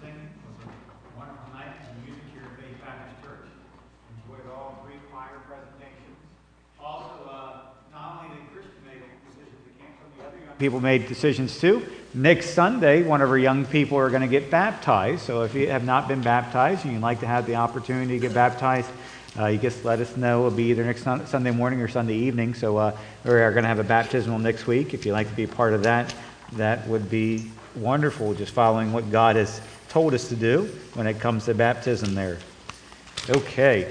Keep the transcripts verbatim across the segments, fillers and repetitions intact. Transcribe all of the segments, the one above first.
singing. It was a wonderful night of music here at Faith Baptist Church. Enjoyed all three choir presentations. Also, uh, not only did Christian make decisions at camp, some of the other young people made decisions too. Next Sunday, one of our young people are going to get baptized. So if you have not been baptized and you'd like to have the opportunity to get baptized, uh, you just let us know. It'll be either next Sunday morning or Sunday evening. So uh, we are going to have a baptismal next week. If you'd like to be a part of that, that would be wonderful, just following what God has told us to do when it comes to baptism there. Okay.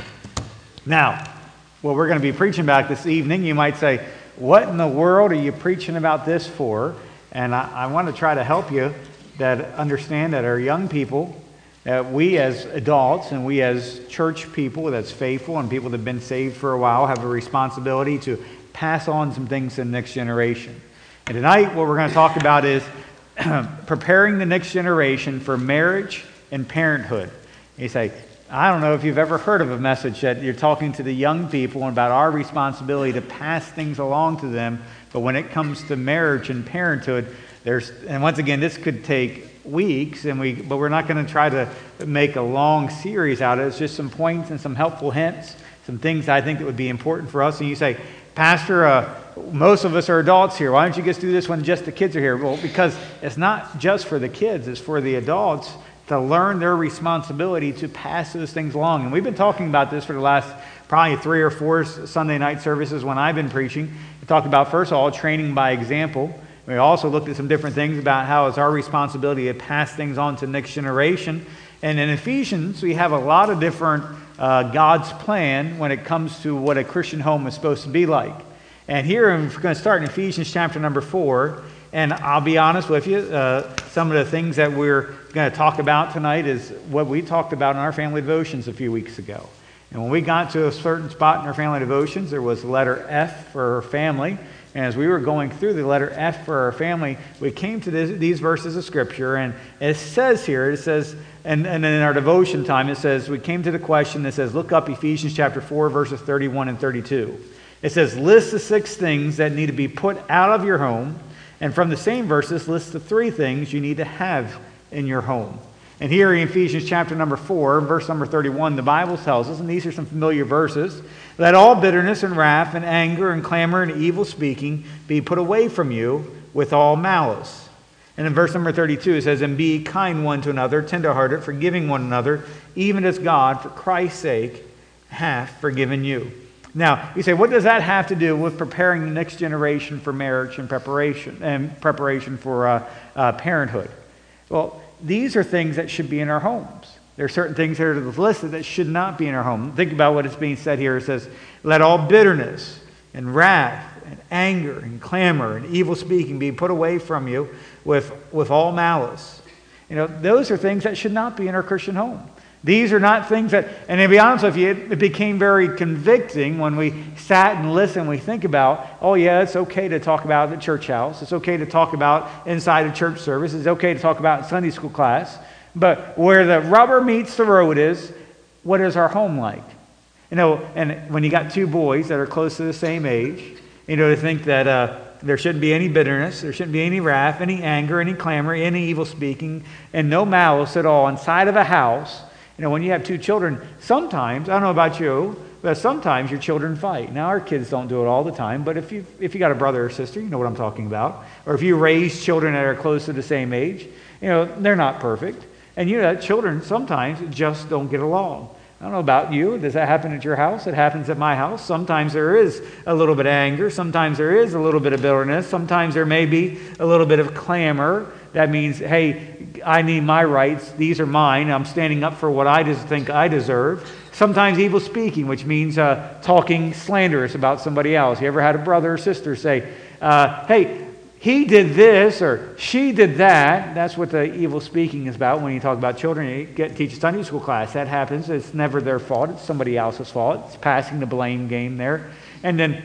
Now, what we're going to be preaching about this evening, you might say, what in the world are you preaching about this for? And I, I want to try to help you that understand that our young people, that we as adults and we as church people that's faithful and people that have been saved for a while have a responsibility to pass on some things to the next generation. And tonight what we're going to talk about is preparing the next generation for marriage and parenthood. You say, I don't know if you've ever heard of a message that you're talking to the young people about our responsibility to pass things along to them, but when it comes to marriage and parenthood, there's, and once again, this could take weeks, and we, but we're not going to try to make a long series out of it. It's just some points and some helpful hints, some things I think that would be important for us. And you say, Pastor, uh, most of us are adults here. Why don't you just do this when just the kids are here? Well, because it's not just for the kids, it's for the adults to learn their responsibility to pass those things along. And we've been talking about this for the last probably three or four Sunday night services when I've been preaching. We talked about, first of all, training by example. We also looked at some different things about how it's our responsibility to pass things on to the next generation. And in Ephesians, we have a lot of different uh, God's plan when it comes to what a Christian home is supposed to be like. And here we're going to start in Ephesians chapter number four. And I'll be honest with you, uh, some of the things that we're going to talk about tonight is what we talked about in our family devotions a few weeks ago. And when we got to a certain spot in our family devotions, there was the letter F for our family. And as we were going through the letter F for our family, we came to this, these verses of Scripture. And it says here, it says, and, and in our devotion time, it says, we came to the question that says, look up Ephesians chapter four, verses thirty-one and thirty-two. It says, list the six things that need to be put out of your home. And from the same verses, list the three things you need to have in your home. And here in Ephesians chapter number four, verse number thirty-one, the Bible tells us, and these are some familiar verses, let all bitterness and wrath and anger and clamor and evil speaking be put away from you with all malice. And in verse number thirty-two, it says, and be kind one to another, tenderhearted, forgiving one another, even as God, for Christ's sake, hath forgiven you. Now, you say, what does that have to do with preparing the next generation for marriage and preparation and preparation for uh, uh, parenthood? Well, these are things that should be in our homes. There are certain things here that are listed that should not be in our home. Think about what is being said here. It says, let all bitterness and wrath and anger and clamor and evil speaking be put away from you with, with all malice. You know, those are things that should not be in our Christian home. These are not things that, and to be honest with you, it, it became very convicting when we sat and listened, we think about, oh yeah, it's okay to talk about at the church house. It's okay to talk about inside a church service. It's okay to talk about in Sunday school class. But where the rubber meets the road is, what is our home like? You know, and when you got two boys that are close to the same age, you know, to think that uh, there shouldn't be any bitterness, there shouldn't be any wrath, any anger, any clamor, any evil speaking, and no malice at all inside of a house. You know, when you have two children, sometimes, I don't know about you, but sometimes your children fight. Now, our kids don't do it all the time, but if you if you got a brother or sister, you know what I'm talking about. Or if you raise children that are close to the same age, you know, they're not perfect. And you know, children sometimes just don't get along. I don't know about you. Does that happen at your house? It happens at my house. Sometimes there is a little bit of anger. Sometimes there is a little bit of bitterness. Sometimes there may be a little bit of clamor. That means, hey, I need my rights. These are mine. I'm standing up for what I just think I deserve. Sometimes evil speaking, which means uh, talking slanderous about somebody else. You ever had a brother or sister say, uh, hey, he did this or she did that? That's what the evil speaking is about when you talk about children. You get teach a Sunday school class. That happens. It's never their fault. It's somebody else's fault. It's passing the blame game there. And then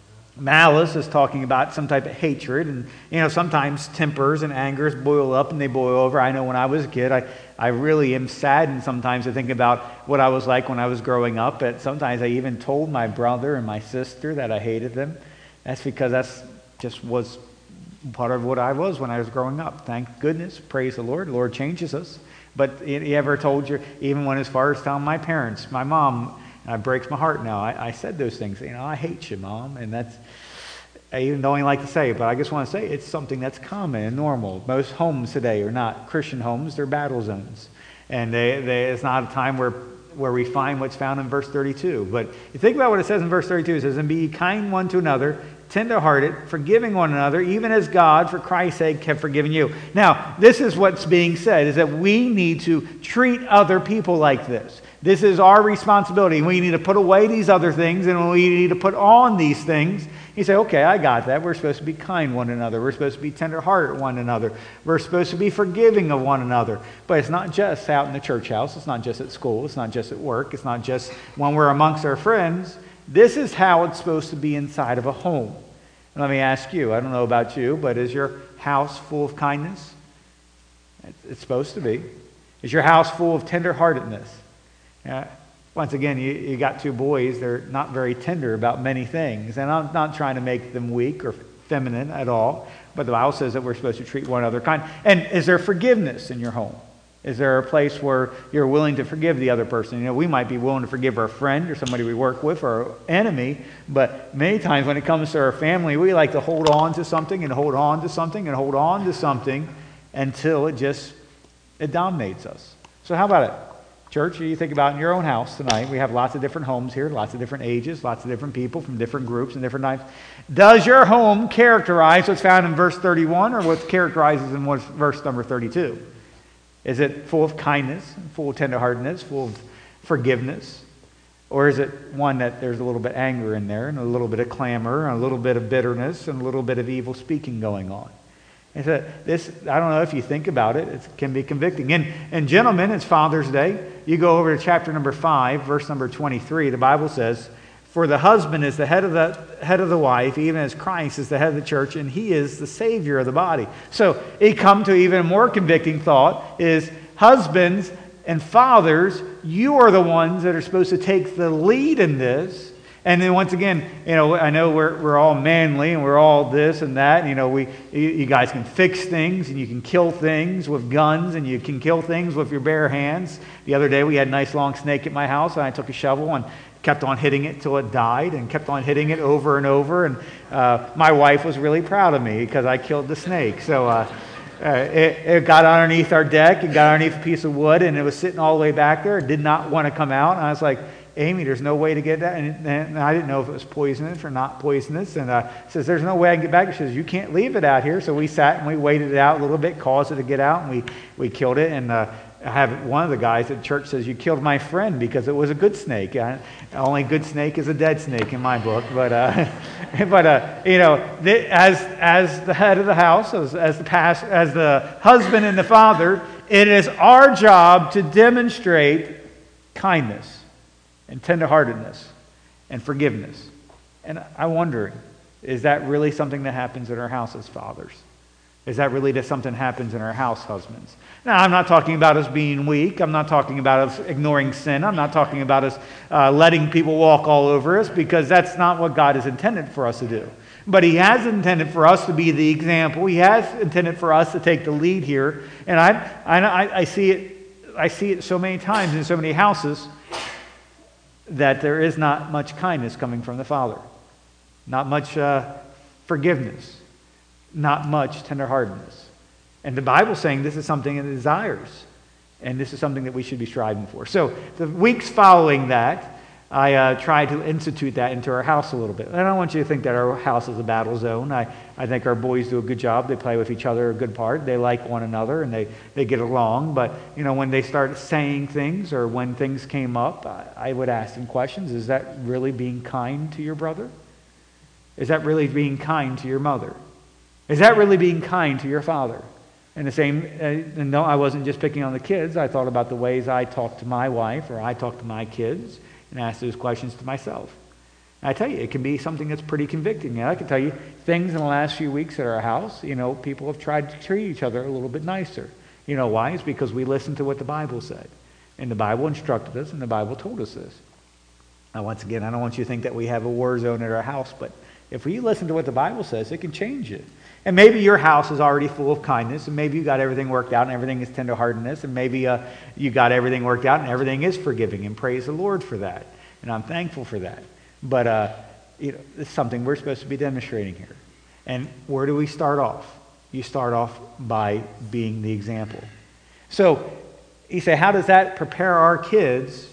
malice is talking about some type of hatred, and you know, sometimes tempers and angers boil up and they boil over. I know when I was a kid, I, I really am saddened sometimes to think about what I was like when I was growing up. And sometimes I even told my brother and my sister that I hated them. That's because that's just was part of what I was when I was growing up. Thank goodness, praise the Lord. The Lord changes us. But he ever told you, even when as far as telling my parents, my mom, and it breaks my heart now, I, I said those things. You know, I hate you, Mom. And that's, I even don't even like to say it, but I just want to say it's something that's common and normal. Most homes today are not Christian homes, they're battle zones. And they, they, it's not a time where, where we find what's found in verse thirty-two. But you think about what it says in verse thirty-two. It says, and be ye kind one to another, tender-hearted, forgiving one another, even as God, for Christ's sake, have forgiven you. Now, this is what's being said, is that we need to treat other people like this. This is our responsibility. We need to put away these other things, and we need to put on these things. You say, okay, I got that. We're supposed to be kind one another. We're supposed to be tender-hearted one another. We're supposed to be forgiving of one another. But it's not just out in the church house. It's not just at school. It's not just at work. It's not just when we're amongst our friends. This is how it's supposed to be inside of a home. Let me ask you, I don't know about you, but is your house full of kindness? It's supposed to be. Is your house full of tender-heartedness? Uh, once again, you, you got two boys. They're not very tender about many things. And I'm not trying to make them weak or feminine at all. But the Bible says that we're supposed to treat one another kind. And is there forgiveness in your home? Is there a place where you're willing to forgive the other person? You know, we might be willing to forgive our friend or somebody we work with or our enemy, but many times when it comes to our family, we like to hold on to something and hold on to something and hold on to something until it just, it dominates us. So how about it? Church, you think about in your own house tonight. We have lots of different homes here, lots of different ages, lots of different people from different groups and different times. Does your home characterize what's found in verse thirty-one or what characterizes in what's verse number thirty-two? Is it full of kindness, full of tenderheartedness, full of forgiveness? Or is it one that there's a little bit of anger in there and a little bit of clamor and a little bit of bitterness and a little bit of evil speaking going on? And so this, I don't know if you think about it, it can be convicting. And, and gentlemen, it's Father's Day. You go over to chapter number five, verse number twenty-three. The Bible says, for the husband is the head of the head of the wife, even as Christ is the head of the church, and he is the Savior of the body. So it come to even a more convicting thought is husbands and fathers, you are the ones that are supposed to take the lead in this. And then once again, you know, I know we're we're all manly and we're all this and that. You know, we you, you guys can fix things and you can kill things with guns and you can kill things with your bare hands. The other day we had a nice long snake at my house and I took a shovel and kept on hitting it till it died and kept on hitting it over and over. And uh, my wife was really proud of me because I killed the snake. So uh, uh, it, it got underneath our deck, it got underneath a piece of wood, and it was sitting all the way back there. It did not want to come out. And I was like, Amy, there's no way to get that. And, and I didn't know if it was poisonous or not poisonous. And uh, says, there's no way I can get back. She says, you can't leave it out here. So we sat and we waited it out a little bit, caused it to get out, and we, we killed it. And uh, I have one of the guys at church says, you killed my friend because it was a good snake. Uh, only good snake is a dead snake in my book. But, uh, but uh, you know, th- as as the head of the house, as, as, the past, as the husband and the father, it is our job to demonstrate kindness and tenderheartedness and forgiveness. And I'm wondering, is that really something that happens in our house as fathers? Is that really just something that happens in our house, husbands? Now, I'm not talking about us being weak. I'm not talking about us ignoring sin. I'm not talking about us uh, letting people walk all over us, because that's not what God has intended for us to do. But He has intended for us to be the example. He has intended for us to take the lead here. And I, I, I see it. I see it so many times in so many houses that there is not much kindness coming from the Father, not much uh, forgiveness, not much tenderheartedness. And the Bible's saying this is something it desires, and this is something that we should be striving for. So the weeks following that, I uh, tried to institute that into our house a little bit. And I don't want you to think that our house is a battle zone. I, I think our boys do a good job. They play with each other a good part. They like one another, and they, they get along. But, you know, when they start saying things or when things came up, I, I would ask them questions. Is that really being kind to your brother? Is that really being kind to your mother? Is that really being kind to your father? And the same, uh, no, I wasn't just picking on the kids. I thought about the ways I talk to my wife or I talk to my kids, and ask those questions to myself. And I tell you, it can be something that's pretty convicting. And I can tell you things in the last few weeks at our house, you know, people have tried to treat each other a little bit nicer. You know why? It's because we listened to what the Bible said. And the Bible instructed us, and the Bible told us this. Now, once again, I don't want you to think that we have a war zone at our house, but if we listen to what the Bible says, it can change it. And maybe your house is already full of kindness, and maybe you got everything worked out and everything is tenderheartedness, and maybe uh, you got everything worked out and everything is forgiving, and praise the Lord for that. And I'm thankful for that. But uh, you know, it's something we're supposed to be demonstrating here. And where do we start off? You start off by being the example. So you say, how does that prepare our kids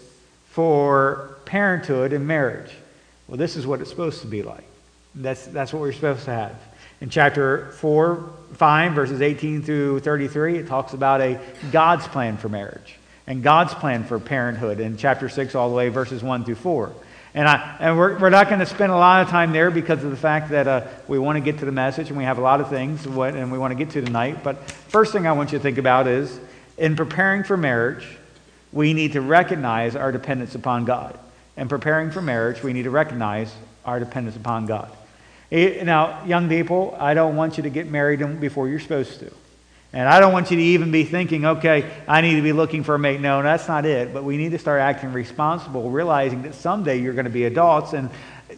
for parenthood and marriage? Well, this is what it's supposed to be like. That's, that's what we're supposed to have. In chapter four, five, verses eighteen through thirty-three, it talks about a God's plan for marriage and God's plan for parenthood. In chapter six, all the way, verses one through four. And, I, and we're, we're not going to spend a lot of time there because of the fact that uh, we want to get to the message and we have a lot of things what, and we want to get to tonight. But first thing I want you to think about is, in preparing for marriage, we need to recognize our dependence upon God. In preparing for marriage, we need to recognize our dependence upon God. Now, young people, I don't want you to get married before you're supposed to. And I don't want you to even be thinking, okay, I need to be looking for a mate. No, that's not it. But we need to start acting responsible, realizing that someday you're going to be adults. And,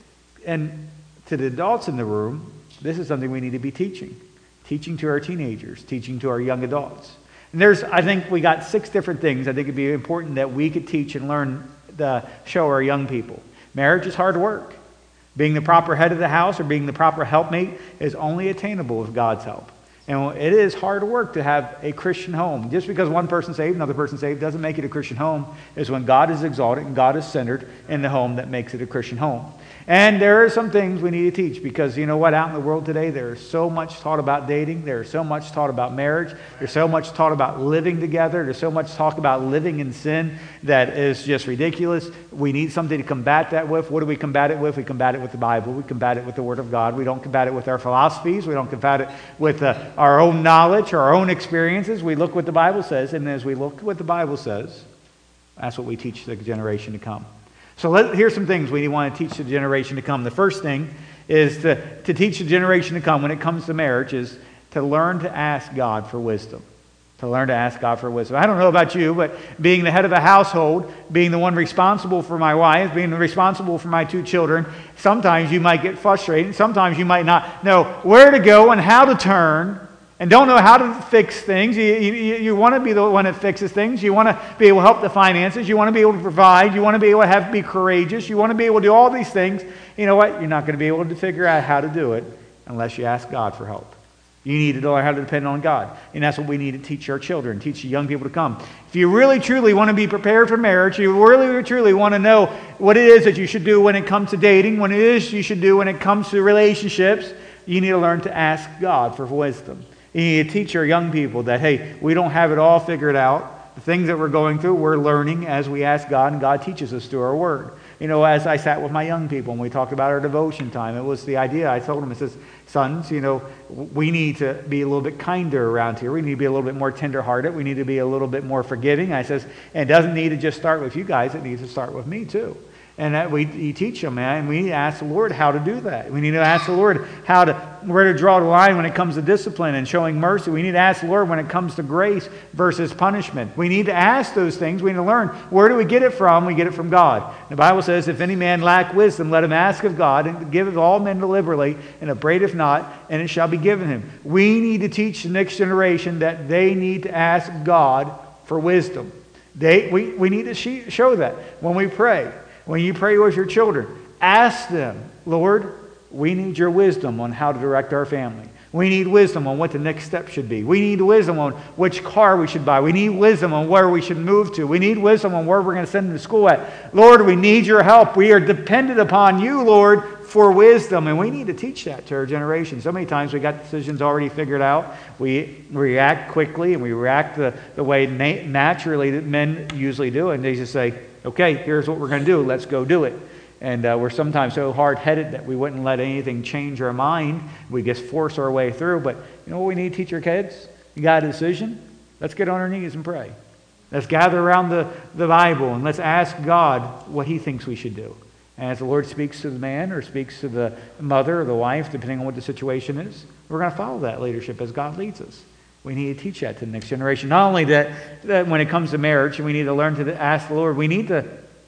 and to the adults in the room, this is something we need to be teaching. Teaching to our teenagers, teaching to our young adults. And there's, I think we got six different things I think it'd be important that we could teach and learn to show our young people. Marriage is hard work. Being the proper head of the house or being the proper helpmate is only attainable with God's help. And it is hard work to have a Christian home. Just because one person's saved, another person's saved, doesn't make it a Christian home. It's when God is exalted and God is centered in the home that makes it a Christian home. And there are some things we need to teach because, you know what, out in the world today, there's so much taught about dating. There's so much taught about marriage. There's so much taught about living together. There's so much talk about living in sin that is just ridiculous. We need something to combat that with. What do we combat it with? We combat it with the Bible. We combat it with the Word of God. We don't combat it with our philosophies. We don't combat it with uh, our own knowledge or our own experiences. We look what the Bible says, and as we look what the Bible says, that's what we teach the generation to come. So let, here's some things we want to teach the generation to come. The first thing is to, to teach the generation to come when it comes to marriage is to learn to ask God for wisdom. To learn to ask God for wisdom. I don't know about you, but being the head of a household, being the one responsible for my wife, being responsible for my two children, sometimes you might get frustrated. Sometimes you might not know where to go and how to turn and don't know how to fix things. You, you, you want to be the one that fixes things. You want to be able to help the finances. You want to be able to provide. You want to be able to have be courageous. You want to be able to do all these things. You know what? You're not going to be able to figure out how to do it unless you ask God for help. You need to learn how to depend on God. And that's what we need to teach our children, teach the young people to come. If you really truly want to be prepared for marriage, you really truly want to know what it is that you should do when it comes to dating, what it is you should do when it comes to relationships, you need to learn to ask God for wisdom. You need to teach our young people that, hey, we don't have it all figured out. The things that we're going through, we're learning as we ask God, and God teaches us through our Word. You know, as I sat with my young people and we talked about our devotion time, it was the idea. I told them, it says, sons, you know, we need to be a little bit kinder around here. We need to be a little bit more tenderhearted. We need to be a little bit more forgiving. I says, and it doesn't need to just start with you guys. It needs to start with me too. And that we you teach them, man, and we need to ask the Lord how to do that. We need to ask the Lord how to, where to draw the line when it comes to discipline and showing mercy. We need to ask the Lord when it comes to grace versus punishment. We need to ask those things. We need to learn, where do we get it from? We get it from God. The Bible says, if any man lack wisdom, let him ask of God, and give it all men liberally, and upbraideth not, and it shall be given him. We need to teach the next generation that they need to ask God for wisdom. They, we, we need to show that when we pray. When you pray with your children, ask them, Lord, we need your wisdom on how to direct our family. We need wisdom on what the next step should be. We need wisdom on which car we should buy. We need wisdom on where we should move to. We need wisdom on where we're going to send them to school at. Lord, we need your help. We are dependent upon you, Lord, for wisdom. And we need to teach that to our generation. So many times we got decisions already figured out. We react quickly and we react the, the way na- naturally that men usually do. And they just say, okay, here's what we're going to do. Let's go do it. And uh, we're sometimes so hard-headed that we wouldn't let anything change our mind. We just force our way through. But you know what we need to teach our kids? You got a decision? Let's get on our knees and pray. Let's gather around the, the Bible and let's ask God what He thinks we should do. And as the Lord speaks to the man or speaks to the mother or the wife, depending on what the situation is, we're going to follow that leadership as God leads us. We need to teach that to the next generation. Not only that, that when it comes to marriage, we need to learn to ask the Lord, we need to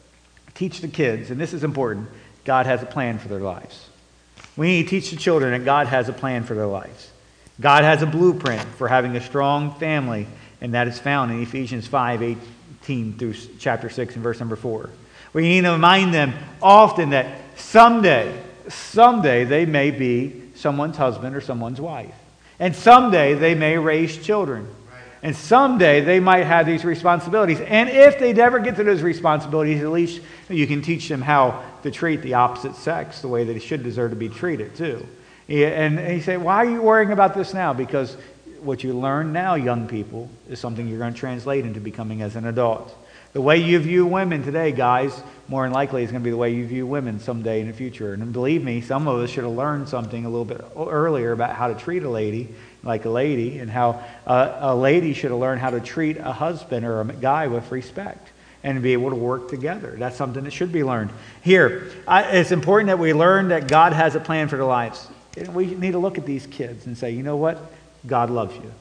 teach the kids, and this is important, God has a plan for their lives. We need to teach the children that God has a plan for their lives. God has a blueprint for having a strong family, and that is found in Ephesians five, eighteen through chapter six and verse number four. We need to remind them often that someday, someday they may be someone's husband or someone's wife. And someday they may raise children. And someday they might have these responsibilities. And if they never get to those responsibilities, at least you can teach them how to treat the opposite sex the way that it should deserve to be treated too. And you say, why are you worrying about this now? Because what you learn now, young people, is something you're going to translate into becoming as an adult. The way you view women today, guys, more than likely is going to be the way you view women someday in the future. And believe me, some of us should have learned something a little bit earlier about how to treat a lady like a lady, and how a, a lady should have learned how to treat a husband or a guy with respect and be able to work together. That's something that should be learned. Here, I, it's important that we learn that God has a plan for their lives. We need to look at these kids and say, you know what? God loves you.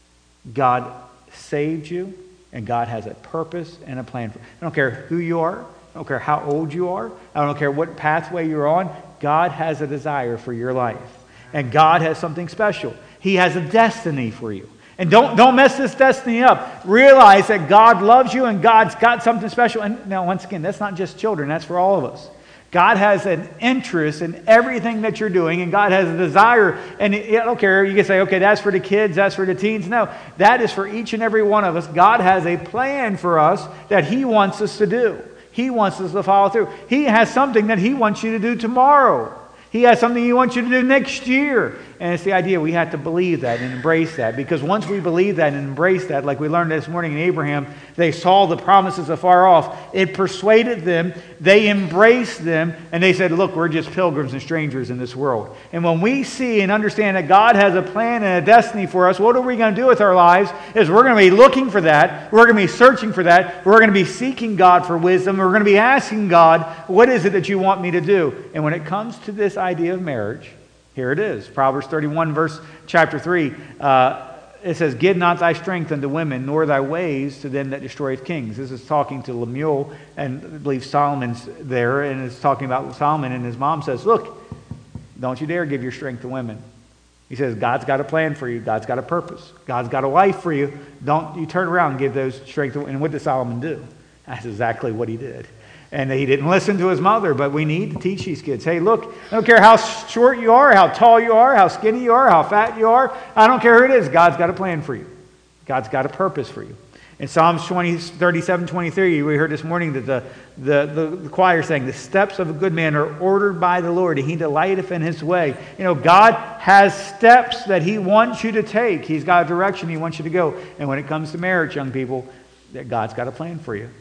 God saved you. And God has a purpose and a plan for you. I don't care who you are. I don't care how old you are. I don't care what pathway you're on. God has a desire for your life. And God has something special. He has a destiny for you. And don't, don't mess this destiny up. Realize that God loves you and God's got something special. And now, once again, that's not just children. That's for all of us. God has an interest in everything that you're doing, and God has a desire. And I don't care, you can say, okay, that's for the kids, that's for the teens. No, that is for each and every one of us. God has a plan for us that He wants us to do. He wants us to follow through. He has something that He wants you to do tomorrow. He has something He wants you to do next year. And it's the idea we have to believe that and embrace that. Because once we believe that and embrace that, like we learned this morning in Abraham, they saw the promises afar off. It persuaded them. They embraced them. And they said, look, we're just pilgrims and strangers in this world. And when we see and understand that God has a plan and a destiny for us, what are we going to do with our lives? Is we're going to be looking for that. We're going to be searching for that. We're going to be seeking God for wisdom. We're going to be asking God, what is it that you want me to do? And when it comes to this idea of marriage, here it is. Proverbs thirty-one, verse chapter three. Uh, it says, give not thy strength unto women, nor thy ways to them that destroyeth kings. This is talking to Lemuel, and I believe Solomon's there, and it's talking about Solomon, and his mom says, look, don't you dare give your strength to women. He says, God's got a plan for you. God's got a purpose. God's got a wife for you. Don't you turn around and give those strength to women. And what did Solomon do? That's exactly what he did. And he didn't listen to his mother, but we need to teach these kids, hey, look, I don't care how short you are, how tall you are, how skinny you are, how fat you are. I don't care who it is. God's got a plan for you. God's got a purpose for you. In Psalms twenty, thirty-seven, twenty-three, we heard this morning that the, the, the, the choir saying, the steps of a good man are ordered by the Lord, and He delighteth in His way. You know, God has steps that He wants you to take. He's got a direction He wants you to go. And when it comes to marriage, young people, that God's got a plan for you.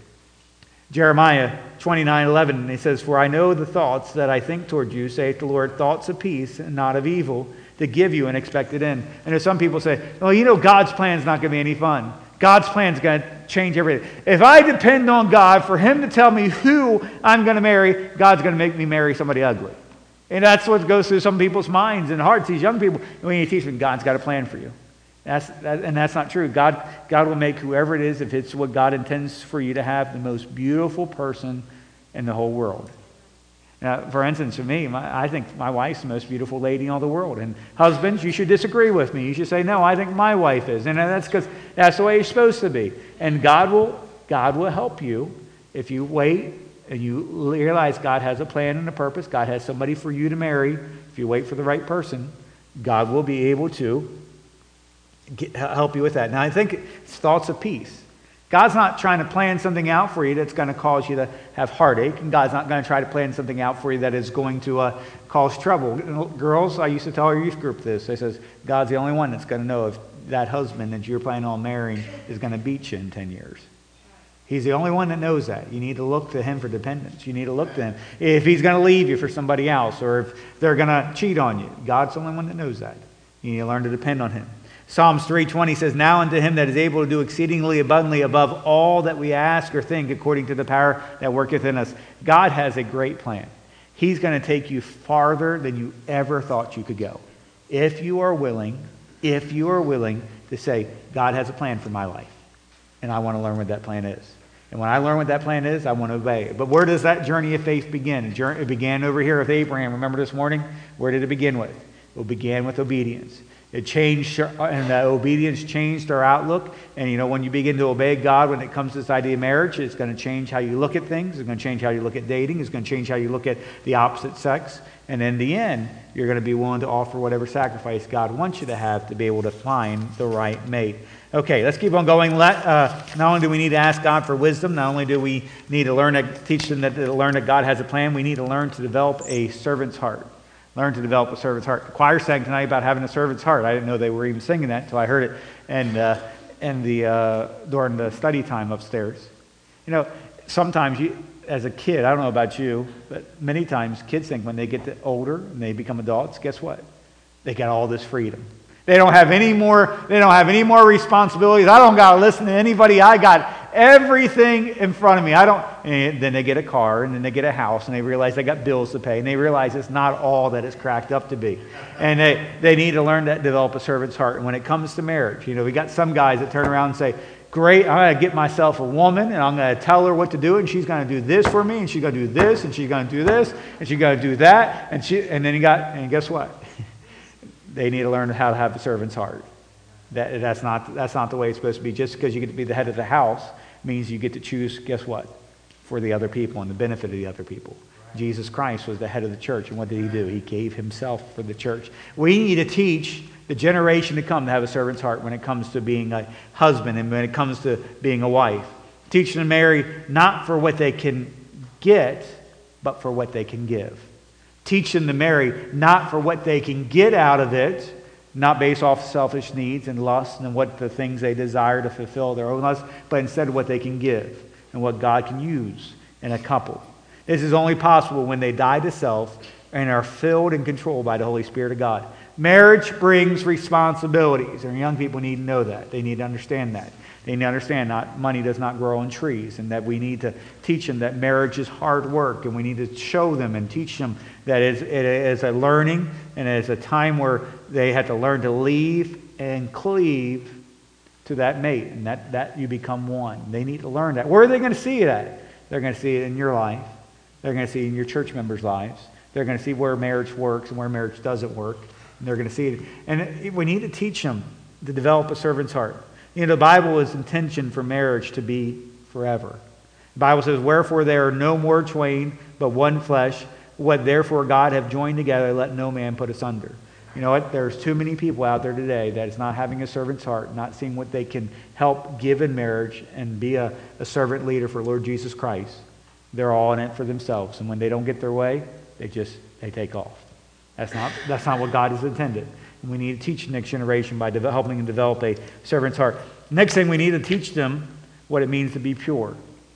Jeremiah twenty-nine, eleven, and He says, for I know the thoughts that I think toward you, saith the Lord, thoughts of peace and not of evil, to give you an expected end. And there's some people say, well, you know, God's plan is not going to be any fun. God's plan is going to change everything. If I depend on God for Him to tell me who I'm going to marry, God's going to make me marry somebody ugly. And that's what goes through some people's minds and hearts, these young people. When you teach them, God's got a plan for you. That's, that, and that's not true. God, God will make whoever it is, if it's what God intends for you to have, the most beautiful person in the whole world. Now, for instance, for me, my, I think my wife's the most beautiful lady in all the world. And husbands, you should disagree with me. You should say, no, I think my wife is. And that's because that's the way it's supposed to be. And God will, God will help you if you wait and you realize God has a plan and a purpose. God has somebody for you to marry. If you wait for the right person, God will be able to Get, help you with that. Now, I think it's thoughts of peace. God's not trying to plan something out for you that's going to cause you to have heartache, and God's not going to try to plan something out for you that is going to uh, cause trouble. Girls, I used to tell our youth group this. I says, God's the only one that's going to know if that husband that you're planning on marrying is going to beat you in ten years. He's the only one that knows that. You need to look to Him for dependence. You need to look to Him. If He's going to leave you for somebody else, or if they're going to cheat on you, God's the only one that knows that. You need to learn to depend on Him. Psalms three twenty says, now unto Him that is able to do exceedingly abundantly above all that we ask or think, according to the power that worketh in us. God has a great plan. He's going to take you farther than you ever thought you could go. If you are willing, if you are willing to say, God has a plan for my life, and I want to learn what that plan is. And when I learn what that plan is, I want to obey it. But where does that journey of faith begin? It began over here with Abraham. Remember this morning? Where did it begin with? It began with obedience. It changed, and the obedience changed our outlook. And you know, when you begin to obey God when it comes to this idea of marriage, it's going to change how you look at things. It's going to change how you look at dating. It's going to change how you look at the opposite sex. And in the end, you're going to be willing to offer whatever sacrifice God wants you to have to be able to find the right mate. Okay, let's keep on going. Let, uh, not only do we need to ask God for wisdom, not only do we need to learn to teach them that to learn that God has a plan, we need to learn to develop a servant's heart. Learn to develop a servant's heart. The choir sang tonight about having a servant's heart. I didn't know they were even singing that until I heard it and uh, and the uh, during the study time upstairs. You know, sometimes you, as a kid, I don't know about you, but many times kids think when they get to older and they become adults, guess what? They got all this freedom. They don't have any more. They don't have any more responsibilities. I don't got to listen to anybody. I got everything in front of me. I don't. And then they get a car, and then they get a house, and they realize they got bills to pay, and they realize it's not all that it's cracked up to be. And they they need to learn to develop a servant's heart. And when it comes to marriage, you know, we got some guys that turn around and say, "Great, I'm going to get myself a woman, and I'm going to tell her what to do, and she's going to do this for me, and she's going to do this, and she's going to do this, and she's going to do that." And she, and then you got, and guess what? They need to learn how to have a servant's heart. That, that's not that's not the way it's supposed to be. Just because you get to be the head of the house means you get to choose, guess what? For the other people and the benefit of the other people. Right. Jesus Christ was the head of the church, and what did he do? He gave himself for the church. We need to teach the generation to come to have a servant's heart when it comes to being a husband and when it comes to being a wife. Teach them to marry not for what they can get, but for what they can give. Teach them to marry not for what they can get out of it, not based off selfish needs and lust and what the things they desire to fulfill their own lust, but instead what they can give and what God can use in a couple. This is only possible when they die to self and are filled and controlled by the Holy Spirit of God. Marriage brings responsibilities, and young people need to know that. They need to understand that. They need to understand that money does not grow on trees, and that we need to teach them that marriage is hard work, and we need to show them and teach them that it is a learning and it is a time where they have to learn to leave and cleave to that mate, and that, that you become one. They need to learn that. Where are they going to see it at? They're going to see it in your life. They're going to see it in your church members' lives. They're going to see where marriage works and where marriage doesn't work. And they're going to see it. And we need to teach them to develop a servant's heart. You know, the Bible is intention for marriage to be forever. The Bible says, "Wherefore there are no more twain, but one flesh. What therefore God have joined together, let no man put asunder." You know what? There's too many people out there today that is not having a servant's heart, not seeing what they can help give in marriage and be a, a servant leader for Lord Jesus Christ. They're all in it for themselves. And when they don't get their way, they just, they take off. That's not, that's not what God has intended. And we need to teach the next generation by de- helping them develop a servant's heart. Next thing, we need to teach them what it means to be pure.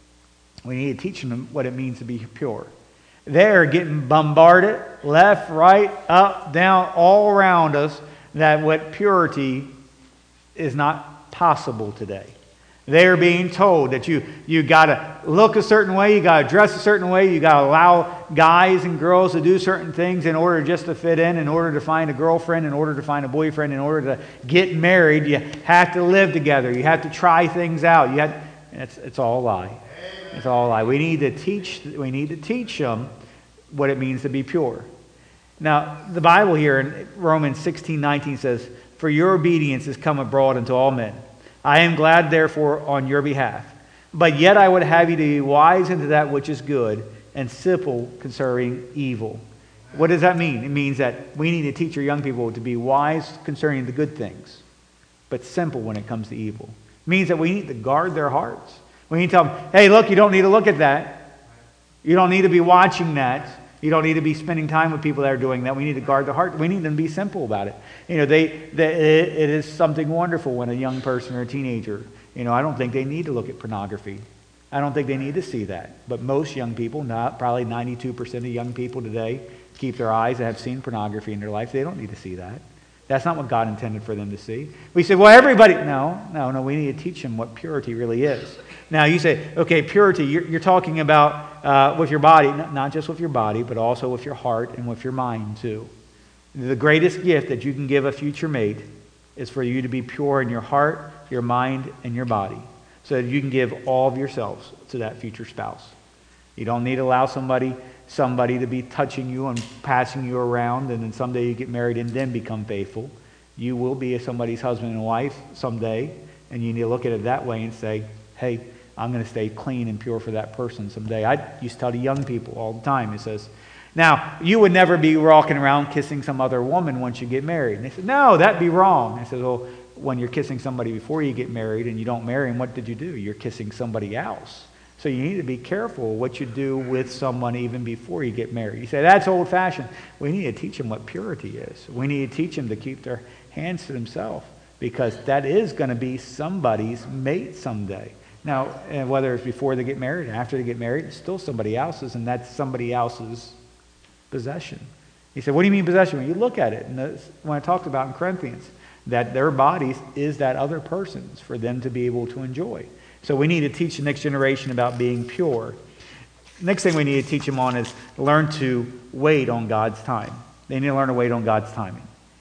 We need to teach them what it means to be pure. They're getting bombarded left, right, up, down, all around us that what purity is not possible today. They're being told that you you got to look a certain way, you got to dress a certain way, you got to allow guys and girls to do certain things in order just to fit in, in order to find a girlfriend, in order to find a boyfriend, in order to get married. You have to live together. You have to try things out. You have, it's it's all a lie. It's all a lie. We need to teach. We need to teach them what it means to be pure. Now, the Bible here in Romans sixteen nineteen says, "For your obedience is come abroad unto all men. I am glad, therefore, on your behalf. But yet I would have you to be wise into that which is good, and simple concerning evil." What does that mean? It means that we need to teach our young people to be wise concerning the good things, but simple when it comes to evil. It means that we need to guard their hearts. We need to tell them, hey, look, you don't need to look at that. You don't need to be watching that. You don't need to be spending time with people that are doing that. We need to guard their heart. We need them to be simple about it. You know, they, they it, it is something wonderful when a young person or a teenager, you know, I don't think they need to look at pornography. I don't think they need to see that. But most young people, not probably ninety-two percent of young people today, keep their eyes and have seen pornography in their life. They don't need to see that. That's not what God intended for them to see. We say, well, everybody... No, no, no. We need to teach them what purity really is. Now, you say, okay, purity, you're, you're talking about uh, with your body, not just with your body, but also with your heart and with your mind, too. The greatest gift that you can give a future mate is for you to be pure in your heart, your mind, and your body, so that you can give all of yourselves to that future spouse. You don't need to allow somebody somebody to be touching you and passing you around, and then someday you get married and then become faithful. You will be somebody's husband and wife someday, and you need to look at it that way and say, hey, I'm going to stay clean and pure for that person someday. I used to tell the young people all the time, it says, now, you would never be walking around kissing some other woman once you get married. And they said, no, that'd be wrong. I said, well, when you're kissing somebody before you get married and you don't marry them, what did you do? You're kissing somebody else. So you need to be careful what you do with someone even before you get married. You say, that's old-fashioned. We need to teach them what purity is. We need to teach them to keep their hands to themselves, because that is going to be somebody's mate someday. Now, whether it's before they get married or after they get married, it's still somebody else's, and that's somebody else's possession. He said, what do you mean possession? When you look at it, and when I talked about in Corinthians, that their bodies is that other person's for them to be able to enjoy. So we need to teach the next generation about being pure. Next thing we need to teach them on is learn to wait on God's time. They need to learn to wait on God's timing.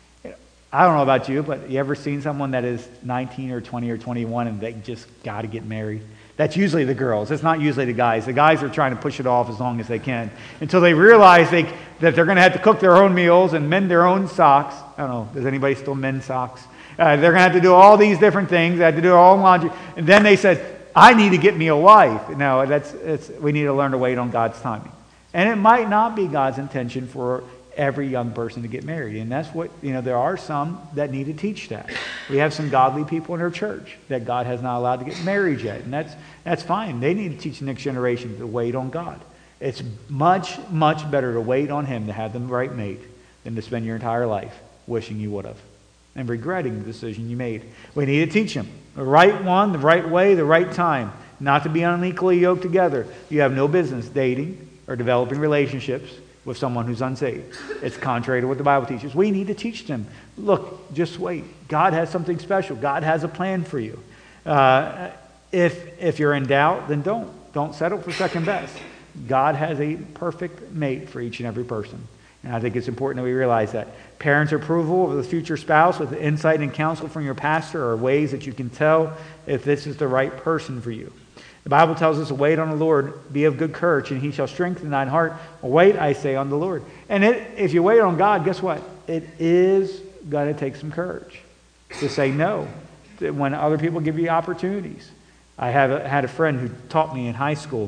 I don't know about you, but you ever seen someone that is nineteen or twenty or twenty-one and they just got to get married? That's usually the girls. It's not usually the guys. The guys are trying to push it off as long as they can until they realize they, that they're going to have to cook their own meals and mend their own socks. I don't know. Does anybody still mend socks? Uh, they're going to have to do all these different things. They have to do their own laundry. And then they said, I need to get me a wife. No, that's, it's, we need to learn to wait on God's timing. And it might not be God's intention for every young person to get married. And that's what, you know, there are some that need to teach that. We have some godly people in our church that God has not allowed to get married yet. And that's that's fine. They need to teach the next generation to wait on God. It's much, much better to wait on Him to have the right mate than to spend your entire life wishing you would have and regretting the decision you made. We need to teach them the right one, the right way, the right time, not to be unequally yoked together. You have no business dating or developing relationships with someone who's unsaved. It's contrary to what the Bible teaches. We need to teach them, look, just wait. God has something special. God has a plan for you. Uh, if, if you're in doubt, then don't. Don't settle for second best. God has a perfect mate for each and every person. And I think it's important that we realize that. Parents' approval of the future spouse with insight and counsel from your pastor are ways that you can tell if this is the right person for you. The Bible tells us to wait on the Lord, be of good courage, and He shall strengthen thine heart. Wait, I say, on the Lord. And it, if you wait on God, guess what? It is going to take some courage to say no when other people give you opportunities. I have a, had a friend who taught me in high school.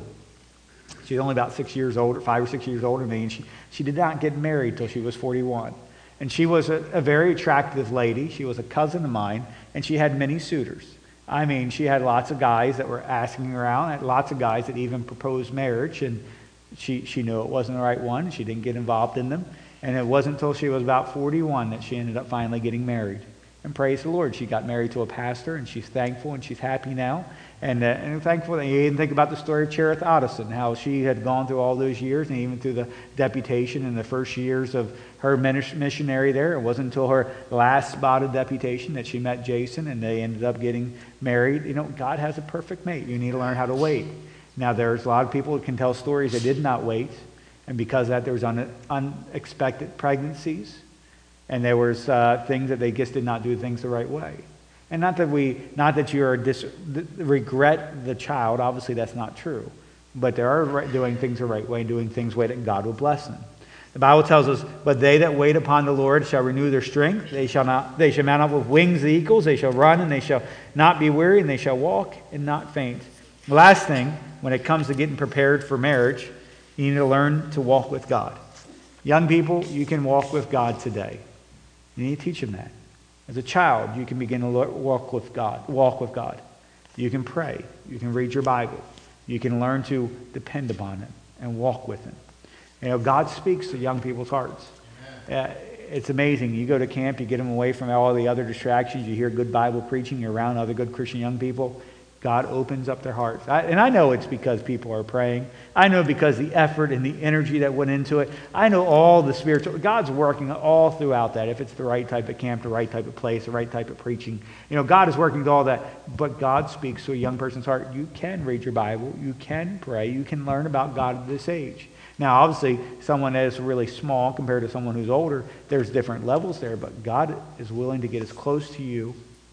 She's only about six years older, five or six years older than me, and she, she did not get married till she was forty-one. And she was a, a very attractive lady. She was a cousin of mine, and she had many suitors. I mean, she had lots of guys that were asking her out, and lots of guys that even proposed marriage, and she, she knew it wasn't the right one. She didn't get involved in them. And it wasn't until she was about forty-one that she ended up finally getting married. And praise the Lord, she got married to a pastor, and she's thankful, and she's happy now. And, uh, and thankful that you even think about the story of Cherith Otteson, how she had gone through all those years, and even through the deputation in the first years of her missionary there. It wasn't until her last spotted deputation that she met Jason, and they ended up getting married. You know, God has a perfect mate. You need to learn how to wait. Now, there's a lot of people who can tell stories that did not wait, and because of that, there was un- unexpected pregnancies, and there was uh, things that they just did not do things the right way. And not that we, not that you are dis, regret the child. Obviously, that's not true. But there are right, doing things the right way, and doing things the way that God will bless them. The Bible tells us, "But they that wait upon the Lord shall renew their strength. They shall not. They shall mount up with wings as eagles. They shall run and they shall not be weary, and they shall walk and not faint." The last thing, when it comes to getting prepared for marriage, you need to learn to walk with God. Young people, you can walk with God today. You need to teach them that. As a child, you can begin to walk with God. Walk with God. You can pray. You can read your Bible. You can learn to depend upon Him and walk with Him. You know, God speaks to young people's hearts. Uh, it's amazing. You go to camp, you get them away from all the other distractions. You hear good Bible preaching. You're around other good Christian young people. God opens up their hearts. I, and I know it's because people are praying. I know because the effort and the energy that went into it. I know all the spiritual. God's working all throughout that. If it's the right type of camp, the right type of place, the right type of preaching. You know, God is working to all that. But God speaks to a young person's heart. You can read your Bible. You can pray. You can learn about God at this age. Now, obviously, someone that is really small compared to someone who's older, there's different levels there. But God is willing to get as close to you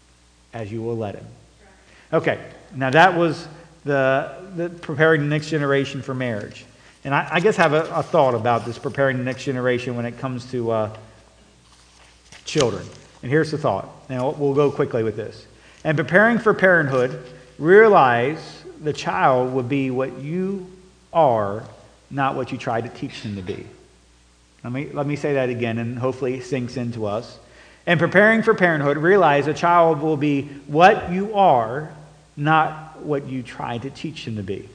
as you will let Him. Okay, now that was the, the preparing the next generation for marriage. And I, I guess I have a, a thought about this, preparing the next generation when it comes to uh, children. And here's the thought. And we'll go quickly with this. And preparing for parenthood, realize the child will be what you are, not what you try to teach them to be. Let me, let me say that again, and hopefully it sinks into us. And preparing for parenthood, realize a child will be what you are, not what you try to teach them to be.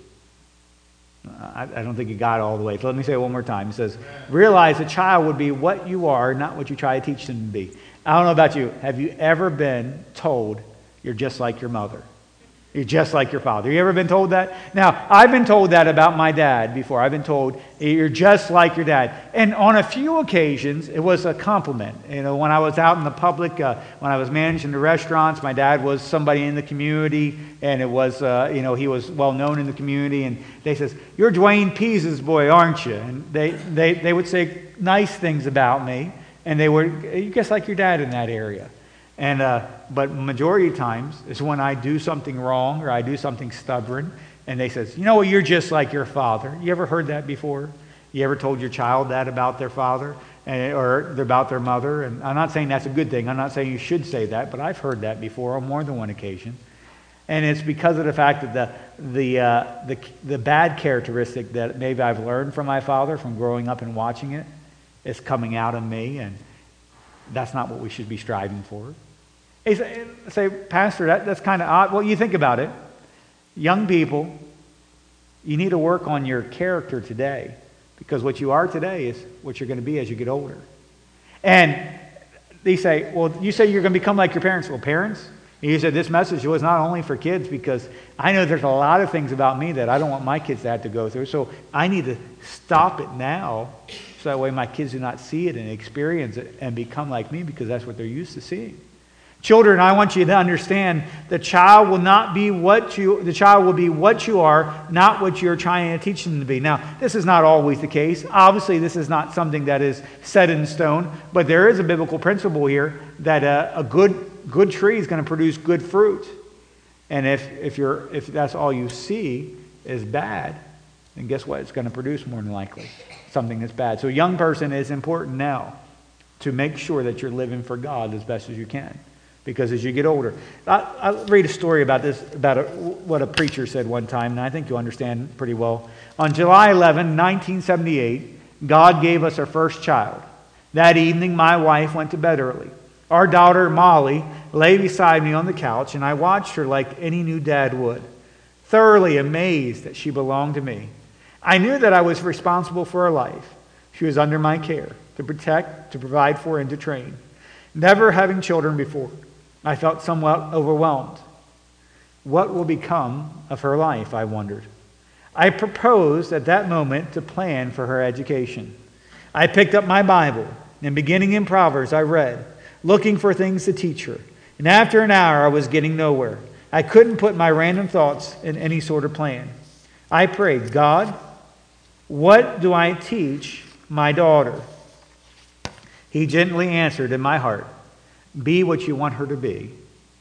I, I don't think you got it all the way. So let me say it one more time. It says, realize a child would be what you are, not what you try to teach them to be. I don't know about you. Have you ever been told you're just like your mother? You're just like your father. You ever been told that? Now, I've been told that about my dad before. I've been told, you're just like your dad. And on a few occasions, it was a compliment. You know, when I was out in the public, uh, when I was managing the restaurants, my dad was somebody in the community, and it was, uh, you know, he was well known in the community. And they says, you're Dwayne Pease's boy, aren't you? And they, they, they would say nice things about me, and they were, you're just like your dad in that area. And uh, but majority of times is when I do something wrong or I do something stubborn, and they says, you know what, you're just like your father. You ever heard that before? You ever told your child that about their father and, or about their mother? And I'm not saying that's a good thing. I'm not saying you should say that, but I've heard that before on more than one occasion. And it's because of the fact that the the uh, the the bad characteristic that maybe I've learned from my father from growing up and watching it is coming out in me, and that's not what we should be striving for. He say, say, Pastor, that, that's kind of odd. Well, you think about it. Young people, you need to work on your character today, because what you are today is what you're going to be as you get older. And they say, well, you say you're going to become like your parents. Well, parents, you said this message was not only for kids, because I know there's a lot of things about me that I don't want my kids to have to go through. So I need to stop it now, so that way my kids do not see it and experience it and become like me, because that's what they're used to seeing. Children, I want you to understand the child will not be what you, the child will be what you are, not what you're trying to teach them to be. Now, this is not always the case. Obviously, this is not something that is set in stone, but there is a biblical principle here that a, a good good tree is going to produce good fruit. And if if you're if that's all you see is bad, then guess what? It's going to produce more than likely something that's bad. So a young person is important now to make sure that you're living for God as best as you can. Because as you get older, I, I'll read a story about this, about a, what a preacher said one time, and I think you'll understand pretty well. On July eleventh, nineteen seventy-eight, God gave us our first child. That evening, my wife went to bed early. Our daughter, Molly, lay beside me on the couch, and I watched her like any new dad would, thoroughly amazed that she belonged to me. I knew that I was responsible for her life. She was under my care, to protect, to provide for, and to train. Never having children before, I felt somewhat overwhelmed. What will become of her life, I wondered. I proposed at that moment to plan for her education. I picked up my Bible, and beginning in Proverbs, I read, looking for things to teach her. And after an hour, I was getting nowhere. I couldn't put my random thoughts in any sort of plan. I prayed, God, what do I teach my daughter? He gently answered in my heart, be what you want her to be.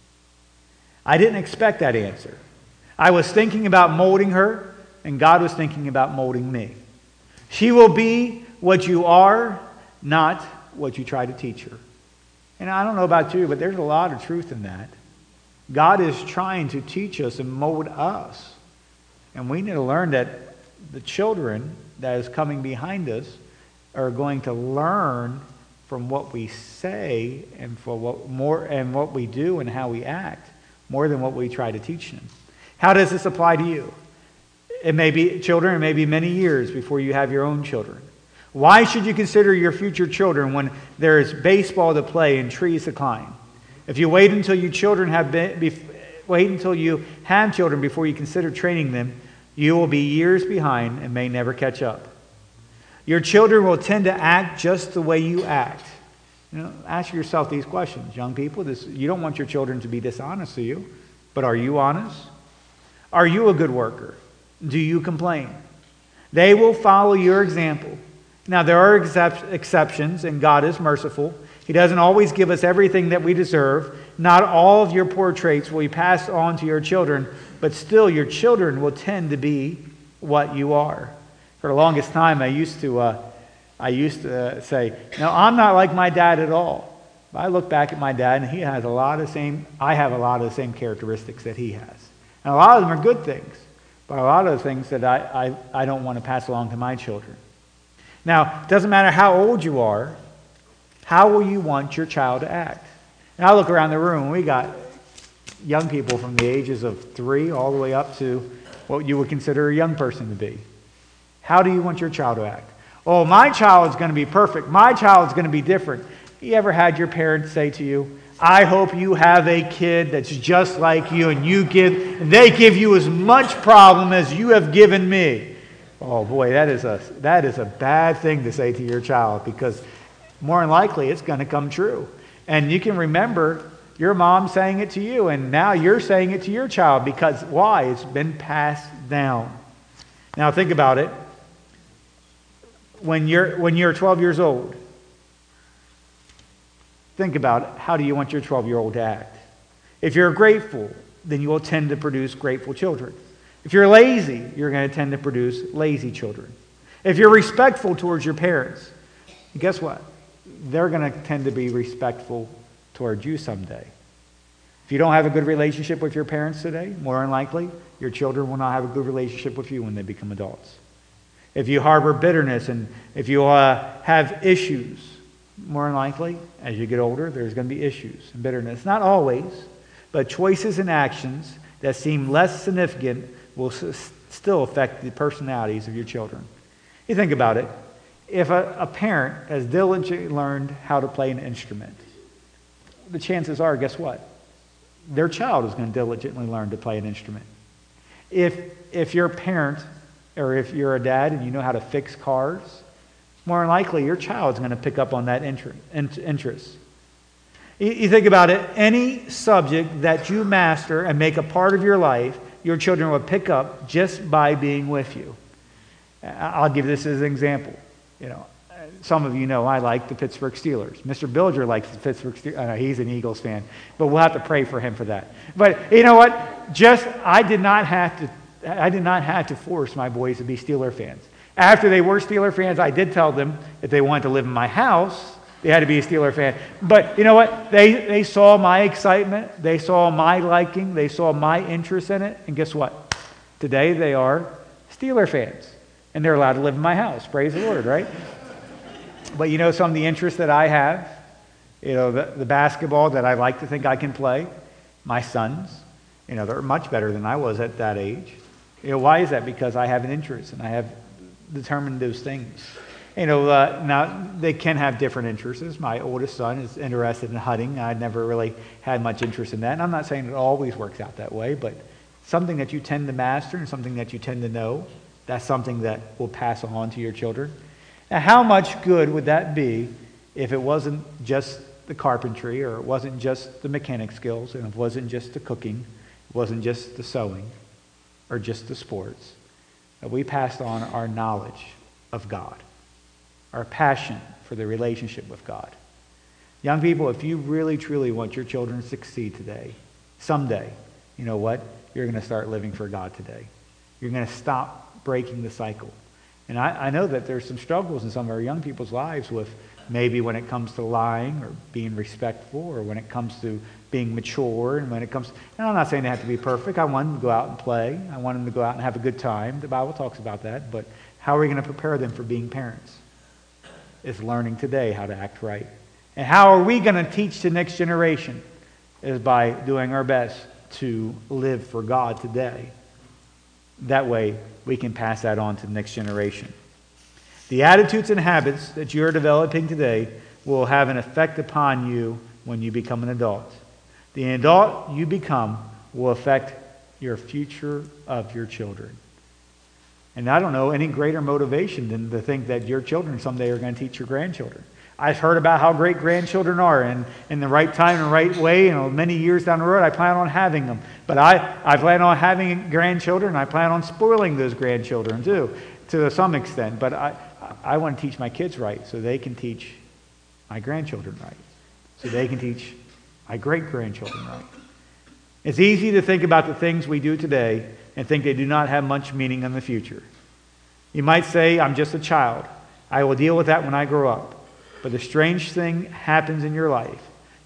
I didn't expect that answer. I was thinking about molding her, and God was thinking about molding me. She will be what you are, not what you try to teach her. And I don't know about you, but there's a lot of truth in that. God is trying to teach us and mold us. And we need to learn that the children that is coming behind us are going to learn from what we say and for what more and what we do and how we act, more than what we try to teach them. How does this apply to you? It may be children, it may be many years before you have your own children. Why should you consider your future children when there is baseball to play and trees to climb? If you wait until you children have been, be, wait until you have children before you consider training them, you will be years behind and may never catch up. Your children will tend to act just the way you act. You know, ask yourself these questions, young people. This, you don't want your children to be dishonest to you, but are you honest? Are you a good worker? Do you complain? They will follow your example. Now, there are excep- exceptions, and God is merciful. He doesn't always give us everything that we deserve. Not all of your poor traits will be passed on to your children, but still your children will tend to be what you are. For the longest time, I used to, uh, I used to uh, say, "No, I'm not like my dad at all." But I look back at my dad, and he has a lot of the same, I have a lot of the same characteristics that he has. And a lot of them are good things, but a lot of the things that I, I, I don't want to pass along to my children. Now, it doesn't matter how old you are, how will you want your child to act? And I look around the room, we got young people from the ages of three all the way up to what you would consider a young person to be. How do you want your child to act? Oh, my child is going to be perfect. My child is going to be different. You ever had your parents say to you, I hope you have a kid that's just like you, and you give, and they give you as much problem as you have given me. Oh boy, that is a that is a bad thing to say to your child, because more than likely it's going to come true. And you can remember your mom saying it to you, and now you're saying it to your child, because why? It's been passed down. Now think about it. When you're when you're twelve years old, think about it. How do you want your twelve-year-old to act? If you're grateful, then you will tend to produce grateful children. If you're lazy, you're going to tend to produce lazy children. If you're respectful towards your parents, guess what? They're going to tend to be respectful towards you someday. If you don't have a good relationship with your parents today, more than likely, your children will not have a good relationship with you when they become adults. If you harbor bitterness and if you uh, have issues, more than likely, as you get older, there's going to be issues and bitterness. Not always, but choices and actions that seem less significant will s- still affect the personalities of your children. You think about it. If a, a parent has diligently learned how to play an instrument, the chances are, guess what? Their child is going to diligently learn to play an instrument. If if you're a parent, or if you're a dad and you know how to fix cars, more than likely your child's going to pick up on that interest. You think about it, any subject that you master and make a part of your life, your children will pick up just by being with you. I'll give this as an example. You know, some of you know I like the Pittsburgh Steelers. Mister Bilger likes the Pittsburgh Steelers. Uh, he's an Eagles fan, but we'll have to pray for him for that. But you know what? Just I did not have to. I did not have to force my boys to be Steeler fans. After they were Steeler fans, I did tell them if they wanted to live in my house, they had to be a Steeler fan. But you know what? They they saw my excitement. They saw my liking. They saw my interest in it. And guess what? Today they are Steeler fans. And they're allowed to live in my house. Praise the Lord, right? But you know some of the interests that I have? You know, the, the basketball that I like to think I can play. My sons, you know, they're much better than I was at that age. You know, why is that? Because I have an interest and I have determined those things. You know, uh, now they can have different interests. My oldest son is interested in hunting. I never really had much interest in that. And I'm not saying it always works out that way, but something that you tend to master and something that you tend to know, that's something that will pass on to your children. Now, how much good would that be if it wasn't just the carpentry, or it wasn't just the mechanic skills, and it wasn't just the cooking, it wasn't just the sewing, or just the sports, that we passed on our knowledge of God, our passion for the relationship with God. Young people, if you really, truly want your children to succeed today, someday, you know what? You're going to start living for God today. You're going to stop breaking the cycle. And I, I know that there's some struggles in some of our young people's lives with maybe when it comes to lying or being respectful, or when it comes to being mature, and when it comes, and I'm not saying they have to be perfect. I want them to go out and play. I want them to go out and have a good time. The Bible talks about that. But how are we going to prepare them for being parents? Is learning today how to act right. And how are we going to teach the next generation? Is by doing our best to live for God today. That way, we can pass that on to the next generation. The attitudes and habits that you are developing today will have an effect upon you when you become an adult. The adult you become will affect your future of your children. And I don't know any greater motivation than to think that your children someday are going to teach your grandchildren. I've heard about how great grandchildren are, and in the right time and the right way, you know, many years down the road, I plan on having them. But I, I plan on having grandchildren, and I plan on spoiling those grandchildren too, to some extent. But I, I want to teach my kids right so they can teach my grandchildren right, so they can teach my great-grandchildren right. It's easy to think about the things we do today and think they do not have much meaning in the future. You might say, I'm just a child. I will deal with that when I grow up. But the strange thing happens in your life.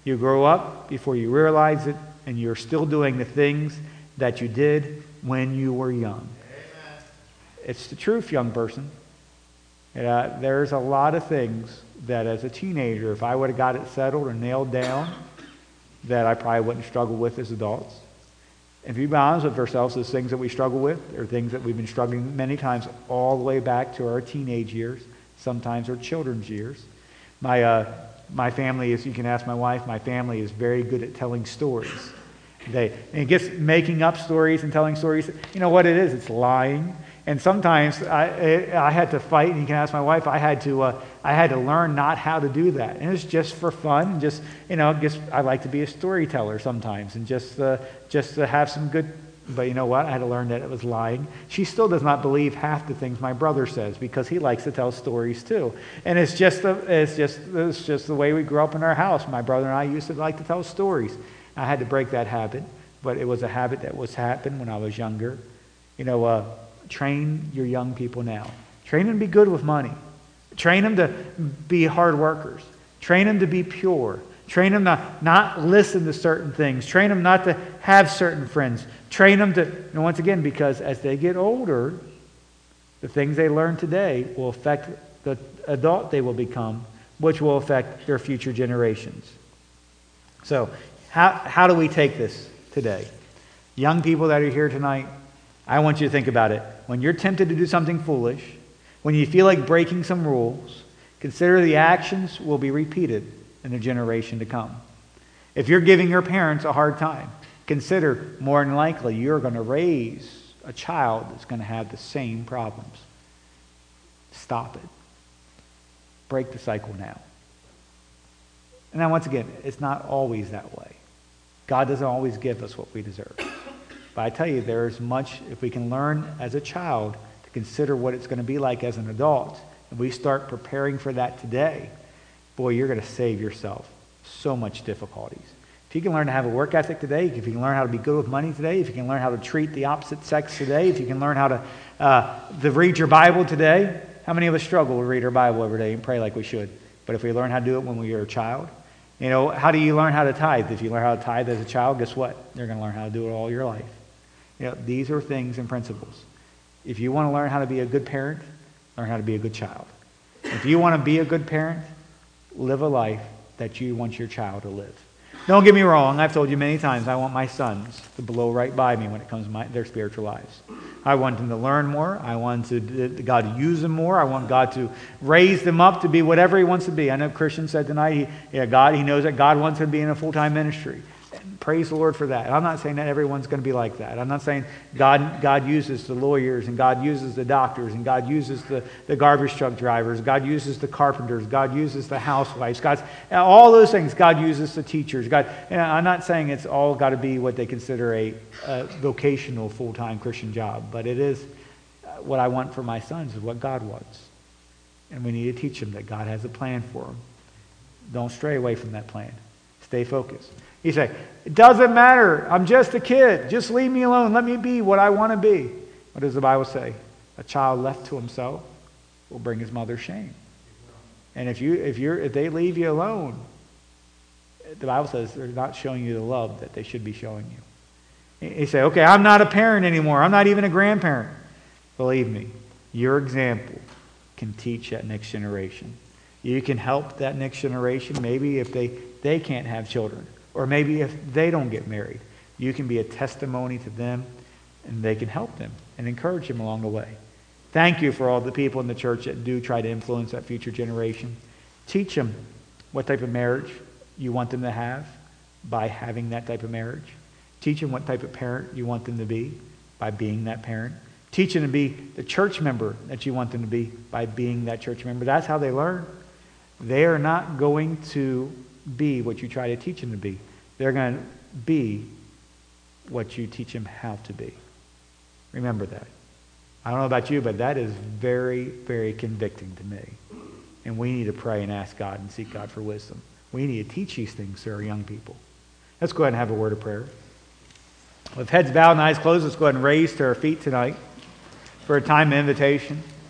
You grow up before you realize it, and you're still doing the things that you did when you were young. Amen. It's the truth, young person. Uh, there's a lot of things that as a teenager, if I would have got it settled and nailed down, that I probably wouldn't struggle with as adults. If you be honest with ourselves, those things that we struggle with are things that we've been struggling many times all the way back to our teenage years, sometimes our children's years. My uh, my family is, you can ask my wife, my family is very good at telling stories. They, and it gets making up stories and telling stories. You know what it is? It's lying. And sometimes I I had to fight, and you can ask my wife, I had to uh, I had to learn not how to do that. And it's just for fun, and just, you know, just I like to be a storyteller sometimes, and just uh, just to have some good. But you know what? I had to learn that it was lying. She still does not believe half the things my brother says because he likes to tell stories too. And it's just the it's just it's just the way we grew up in our house. My brother and I used to like to tell stories. I had to break that habit, but it was a habit that was happened when I was younger. You know. Uh, Train your young people now. Train them to be good with money. Train them to be hard workers. Train them to be pure. Train them to not listen to certain things. Train them not to have certain friends. Train them to, and once again, because as they get older, the things they learn today will affect the adult they will become, which will affect their future generations. So, how, how do we take this today? Young people that are here tonight, I want you to think about it. When you're tempted to do something foolish, when you feel like breaking some rules, consider the actions will be repeated in the generation to come. If you're giving your parents a hard time, consider more than likely you're going to raise a child that's going to have the same problems. Stop it. Break the cycle now. And now once again, it's not always that way. God doesn't always give us what we deserve. But I tell you, there's much, if we can learn as a child to consider what it's going to be like as an adult, and we start preparing for that today, boy, you're going to save yourself so much difficulties. If you can learn to have a work ethic today, if you can learn how to be good with money today, if you can learn how to treat the opposite sex today, if you can learn how to, uh, to read your Bible today, how many of us struggle to read our Bible every day and pray like we should? But if we learn how to do it when we were a child, you know, how do you learn how to tithe? If you learn how to tithe as a child, guess what? You're going to learn how to do it all your life. You know, these are things and principles. If you want to learn how to be a good parent, learn how to be a good child. If you want to be a good parent, live a life that you want your child to live. Don't get me wrong. I've told you many times I want my sons to blow right by me when it comes to my, their spiritual lives. I want them to learn more. I want to, God to use them more. I want God to raise them up to be whatever He wants to be. I know Christian said tonight, he, yeah, God, he knows that God wants him to be in a full-time ministry. Praise the Lord for that. And I'm not saying that everyone's going to be like that. I'm not saying God God uses the lawyers, and God uses the doctors, and God uses the, the garbage truck drivers, God uses the carpenters, God uses the housewives, God's all those things. God uses the teachers. God, you know, I'm not saying it's all got to be what they consider a, a vocational full-time Christian job, but it is what I want for my sons is what God wants. And we need to teach them that God has a plan for them. Don't stray away from that plan. Stay focused. You say, it doesn't matter. I'm just a kid. Just leave me alone. Let me be what I want to be. What does the Bible say? A child left to himself will bring his mother shame. And if you if you're if they leave you alone, the Bible says they're not showing you the love that they should be showing you. You say, okay, I'm not a parent anymore. I'm not even a grandparent. Believe me, your example can teach that next generation. You can help that next generation. Maybe if they, they can't have children. Or maybe if they don't get married, you can be a testimony to them, and they can help them and encourage them along the way. Thank you for all the people in the church that do try to influence that future generation. Teach them what type of marriage you want them to have by having that type of marriage. Teach them what type of parent you want them to be by being that parent. Teach them to be the church member that you want them to be by being that church member. That's how they learn. They are not going to be what you try to teach them to be. They're going to be what you teach them how to be. Remember that. I don't know about you, but that is very, very convicting to me. And we need to pray and ask God and seek God for wisdom. We need to teach these things to our young people. Let's go ahead and have a word of prayer. With heads bowed and eyes closed, let's go ahead and raise to our feet tonight for a time of invitation.